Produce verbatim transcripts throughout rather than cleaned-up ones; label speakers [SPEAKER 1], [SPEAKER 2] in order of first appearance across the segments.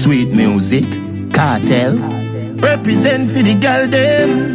[SPEAKER 1] Sweet music, cartel. Represent for the girl them.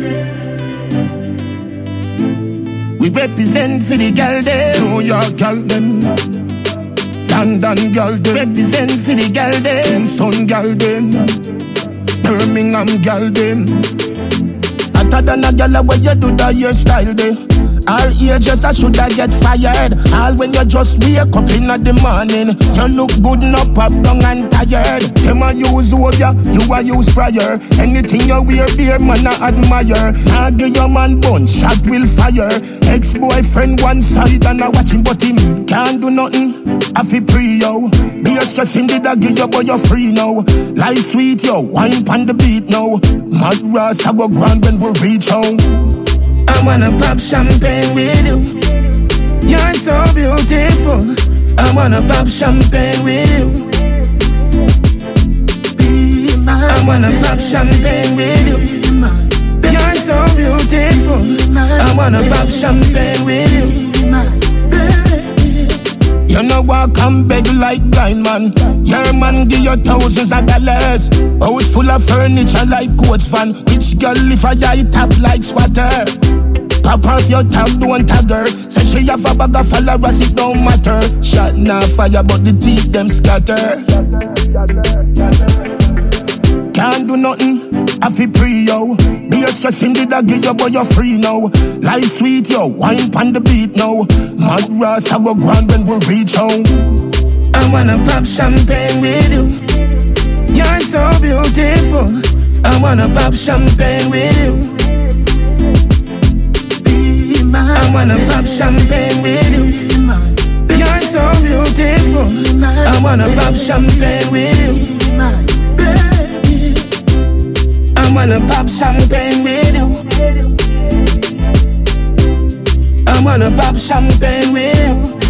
[SPEAKER 1] We represent for the girl them.
[SPEAKER 2] New York girl them, London girl them,
[SPEAKER 1] Represent for the girl them.
[SPEAKER 2] Kingston girl them, Birmingham girl them. Hotter than a girl where you do the hairstyle day. All ages I shoulda get fired. All when you just wake up in the morning, you look good, no pop down and tired. Them a use over, you a use prior. Anything you wear, dear man I admire. Now give your man bun, shot will fire. Ex-boyfriend one side and I watch him, but him can't do nothing. I feel pre yo. Be a stress him, did I give you but you're free now. Life sweet yo, wine pon the beat now. Mad rats I go grand when we reach home.
[SPEAKER 1] I wanna pop champagne with you. You're so beautiful. I wanna pop champagne with you. Be my I wanna baby. Pop champagne with you. You're so beautiful. I wanna pop champagne with you.
[SPEAKER 2] You know walk and beg like blind man. Your man give you thousands of dollars. House full of furniture like coach fan. Rich girl if I eye top like squatter. Pop off your tag, don't tag her. Say she have a bag of followers, it don't matter. Shot now fire but the teeth them scatter. Can't do nothing, I feel pre yo. Be a stress him, did I give you but you're free now. Life sweet yo, wine pon the beat now. Mad rats I go grand when we reach home.
[SPEAKER 1] I wanna pop champagne with you. You're so beautiful. I wanna pop champagne with you. Be my I wanna baby. Pop champagne with you. You're so beautiful. I wanna pop champagne with you. I wanna pop champagne with you. I wanna pop champagne with you.